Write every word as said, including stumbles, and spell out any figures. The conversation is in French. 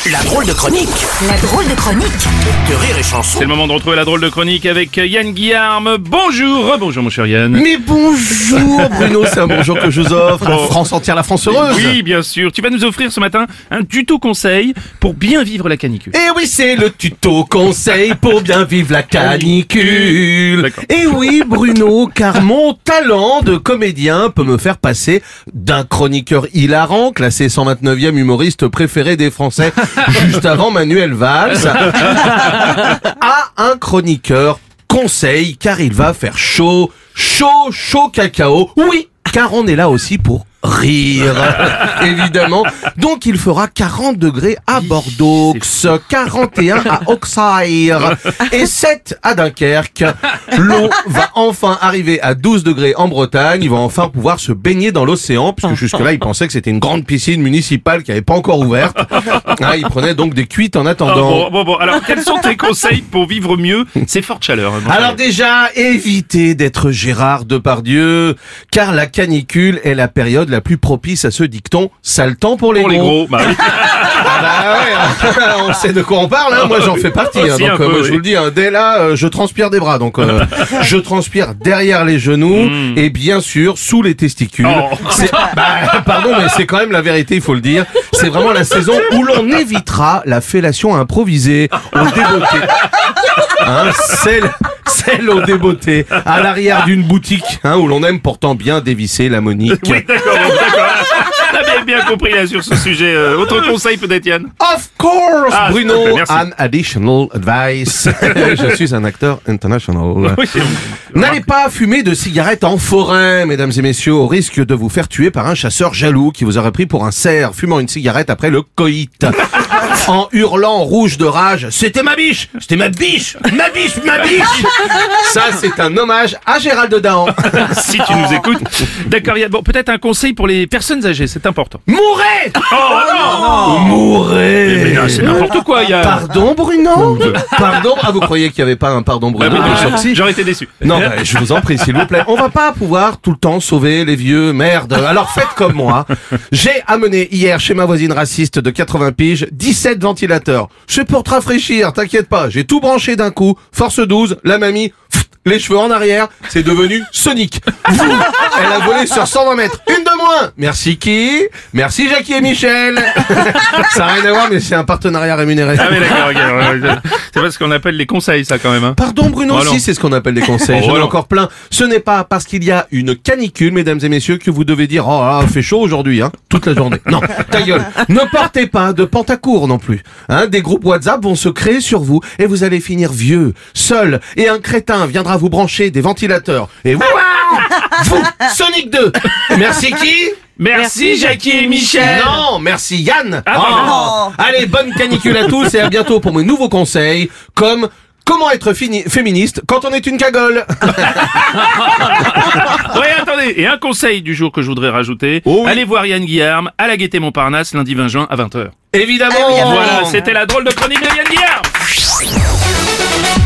La drôle de chronique La drôle de chronique de Rire et Chanson. C'est le moment de retrouver la drôle de chronique avec Yann Guillarme. Bonjour, bonjour mon cher Yann. Mais bonjour Bruno, c'est un bonjour que je vous offre. La France entière, la France heureuse. Oui, bien sûr. Tu vas nous offrir ce matin un tuto conseil pour bien vivre la canicule. Et oui, c'est le tuto conseil pour bien vivre la canicule. D'accord. Et oui Bruno, car mon talent de comédien peut me faire passer d'un chroniqueur hilarant, classé cent vingt-neuvième humoriste préféré des Français, juste avant Manuel Valls, à un chroniqueur conseil, car il va faire chaud, chaud, chaud cacao. Oui, car on est là aussi pour rire, évidemment. Donc il fera quarante degrés à Bordeaux, quarante et un à Auxerre et sept à Dunkerque. L'eau va enfin arriver à douze degrés en Bretagne. Ils vont enfin pouvoir se baigner dans l'océan, puisque jusque-là ils pensaient que c'était une grande piscine municipale qui n'avait pas encore ouverte. Ah, ils prenaient donc des cuites en Ah, attendant. bon, bon, bon. Alors, quels sont tes conseils pour vivre mieux ces fortes chaleurs? mon Alors cher déjà, évitez d'être Gérard Depardieu, car la canicule est la période la plus propice à ce dicton « sale temps pour les Pour les gros ». gros, bah oui. Ah bah ouais, hein. On sait de quoi on parle, hein. Moi j'en fais partie, hein. Aussi un Donc peu, euh, moi, oui. je vous le dis, hein, dès là, euh, je transpire des bras, donc euh, je transpire derrière les genoux Mm. et bien sûr sous les testicules. Oh. C'est- bah, pardon, mais c'est quand même la vérité, il faut le dire. C'est vraiment la saison où l'on évitera la fellation improvisée au débeauté. Hein, celle, celle au débeauté, à l'arrière d'une boutique, hein, où l'on aime pourtant bien dévisser la monique. Oui, d'accord, bon, d'accord. T'avais bien compris là sur ce sujet. Euh, autre conseil peut-être, Yann? Of course, Ah, Bruno, s'il te plaît, merci. an additional advice. Je suis un acteur international. Oui, c'est bon. N'allez pas fumer de cigarettes en forêt, mesdames et messieurs, au risque de vous faire tuer par un chasseur jaloux qui vous aurait pris pour un cerf fumant une cigarette après le coït. En hurlant rouge de rage, c'était ma biche, c'était ma biche, ma biche, ma biche. Ça, c'est un hommage à Gérald Dahan. Si tu nous écoutes. D'accord, Yann. Bon, peut-être un conseil pour les personnes âgées, c'est important. Mourez! Oh non, Mourez! Mais non, c'est n'importe quoi, Yann. Pardon, Bruno? Pardon? Ah, vous croyez qu'il n'y avait pas un pardon, Bah, Bruno, oui, dans le oui, sorti? J'aurais été déçu. Non, bah, je vous en prie, s'il vous plaît. On va pas pouvoir tout le temps sauver les vieux, merde. Alors faites comme moi. J'ai amené hier chez ma voisine raciste de quatre-vingts piges dix-sept ventilateurs. C'est pour te rafraîchir, t'inquiète pas. J'ai tout branché d'un coup. Force douze, la mamie, pff, les cheveux en arrière, c'est devenu Sonic. Vous, elle a volé sur cent vingt mètres. Une de moins. Merci qui? Merci Jackie et Michel. Ça n'a rien à voir, mais c'est un partenariat rémunéré. Ah oui, d'accord, ok. Ouais, ouais. C'est pas ce qu'on appelle les conseils, ça, quand même. Hein. Pardon Bruno, Oh non. si c'est ce qu'on appelle des conseils, Oh j'en ai non. encore plein. Ce n'est pas parce qu'il y a une canicule, mesdames et messieurs, que vous devez dire « Oh là, il fait chaud aujourd'hui, hein, toute la journée ». Non, ta gueule. Ne portez pas de pantacourt non plus. Hein, des groupes WhatsApp vont se créer sur vous et vous allez finir vieux, seul, et un crétin viendra vous brancher des ventilateurs. Et vous, vous, Sonic deux. Merci qui? Merci, Jackie et Michel. Non, merci Yann. Ah, pardon. Allez, bonne canicule à tous et à bientôt pour mes nouveaux conseils, comme comment être fini- féministe quand on est une cagole. Ouais, attendez. Et un conseil du jour que je voudrais rajouter. Oh oui. Allez voir Yann Guillarme à la Gaîté Montparnasse lundi vingt juin à vingt heures. Évidemment. Voilà, c'était la drôle de chronique de Yann Guillarme.